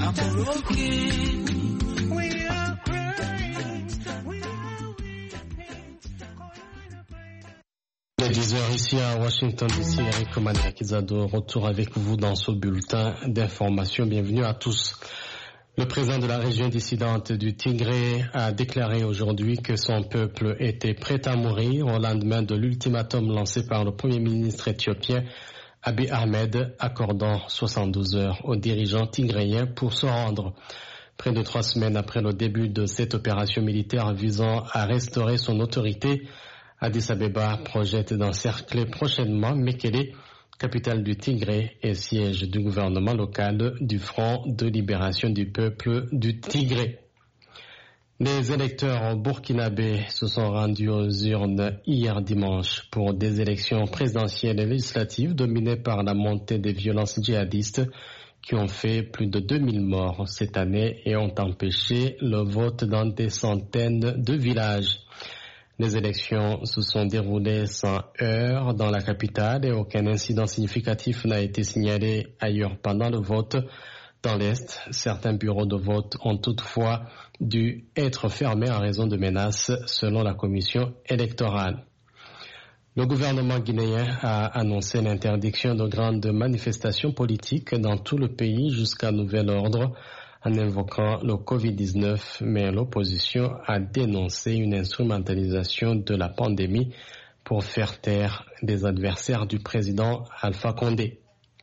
Il est 10h ici à Washington DC, Eric Maniakizado, retour avec vous dans ce bulletin d'information. Bienvenue à tous. Le président de la région dissidente du Tigré a déclaré aujourd'hui que son peuple était prêt à mourir au lendemain de l'ultimatum lancé par le premier ministre éthiopien Abiy Ahmed, accordant 72 heures aux dirigeants tigréens pour se rendre. Près de 3 semaines après le début de cette opération militaire visant à restaurer son autorité, Addis Abeba projette d'encercler prochainement Mekele, capitale du Tigré et siège du gouvernement local du Front de libération du peuple du Tigré. Les électeurs burkinabés se sont rendus aux urnes hier dimanche pour des élections présidentielles et législatives dominées par la montée des violences djihadistes qui ont fait plus de 2000 morts cette année et ont empêché le vote dans des centaines de villages. Les élections se sont déroulées sans heurts dans la capitale et aucun incident significatif n'a été signalé ailleurs pendant le vote. Dans l'Est, certains bureaux de vote ont toutefois dû être fermés en raison de menaces selon la commission électorale. Le gouvernement guinéen a annoncé l'interdiction de grandes manifestations politiques dans tout le pays jusqu'à nouvel ordre en invoquant le Covid-19, mais l'opposition a dénoncé une instrumentalisation de la pandémie pour faire taire les adversaires du président Alpha Condé.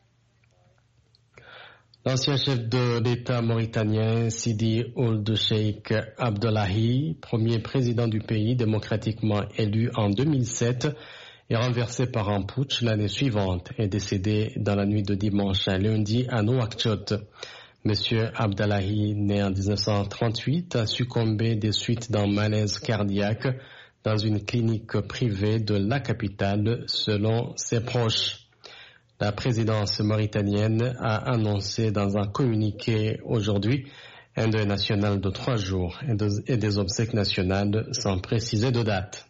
L'ancien chef de l'État mauritanien Sidi Ould Cheikh Abdullahi, premier président du pays démocratiquement élu en 2007, est renversé par un putsch l'année suivante et décédé dans la nuit de dimanche à lundi à Nouakchott. Monsieur Abdullahi, né en 1938, a succombé des suites d'un malaise cardiaque dans une clinique privée de la capitale, selon ses proches. La présidence mauritanienne a annoncé dans un communiqué aujourd'hui un deuil national de 3 jours et des obsèques nationales sans préciser de date.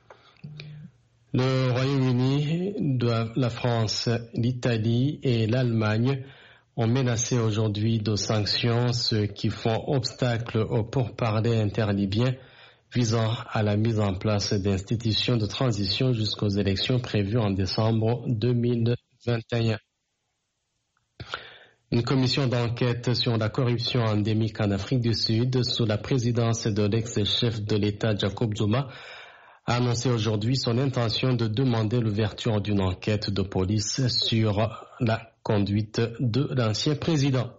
Le Royaume-Uni, la France, l'Italie et l'Allemagne ont menacé aujourd'hui de sanctions, ce qui font obstacle aux pourparlers interlibyens visant à la mise en place d'institutions de transition jusqu'aux élections prévues en décembre 2021. Une commission d'enquête sur la corruption endémique en Afrique du Sud, sous la présidence de l'ex-chef de l'État Jacob Zuma, a annoncé aujourd'hui son intention de demander l'ouverture d'une enquête de police sur la conduite de l'ancien président.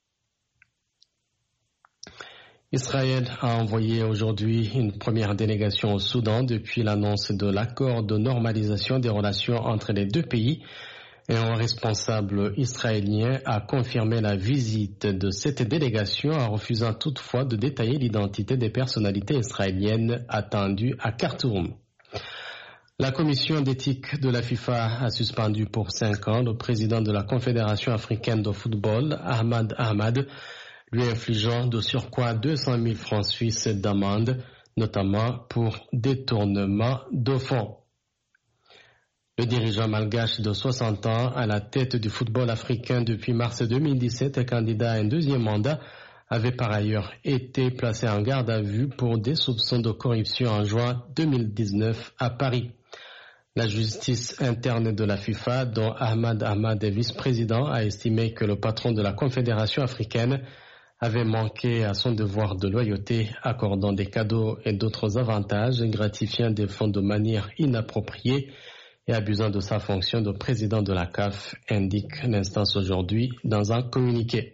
Israël a envoyé aujourd'hui une première délégation au Soudan depuis l'annonce de l'accord de normalisation des relations entre les deux pays et un responsable israélien a confirmé la visite de cette délégation en refusant toutefois de détailler l'identité des personnalités israéliennes attendues à Khartoum. La commission d'éthique de la FIFA a suspendu pour 5 ans le président de la Confédération africaine de football, Ahmad Ahmad, lui infligeant de surcroît 200 000 francs suisses d'amende, notamment pour détournement de fonds. Le dirigeant malgache de 60 ans à la tête du football africain depuis mars 2017 et candidat à un deuxième mandat avait par ailleurs été placé en garde à vue pour des soupçons de corruption en juin 2019 à Paris. La justice interne de la FIFA, dont Ahmad Ahmad est vice-président, a estimé que le patron de la Confédération africaine avait manqué à son devoir de loyauté, accordant des cadeaux et d'autres avantages, gratifiant des fonds de manière inappropriée et abusant de sa fonction de président de la CAF, indique l'instance aujourd'hui dans un communiqué.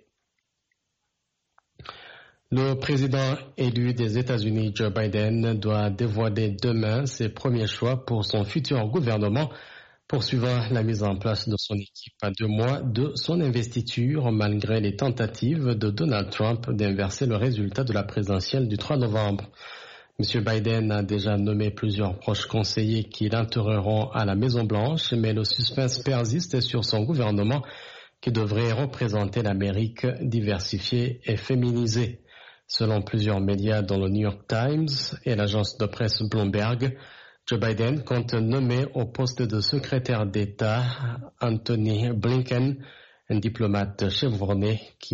Le président élu des États-Unis, Joe Biden, doit dévoiler demain ses premiers choix pour son futur gouvernement, poursuivant la mise en place de son équipe à 2 mois de son investiture, malgré les tentatives de Donald Trump d'inverser le résultat de la présidentielle du 3 novembre. M. Biden a déjà nommé plusieurs proches conseillers qui l'entoureront à la Maison-Blanche, mais le suspense persiste sur son gouvernement qui devrait représenter l'Amérique diversifiée et féminisée. Selon plusieurs médias dont le New York Times et l'agence de presse Bloomberg, Joe Biden compte nommer au poste de secrétaire d'État Anthony Blinken, un diplomate chevronné qui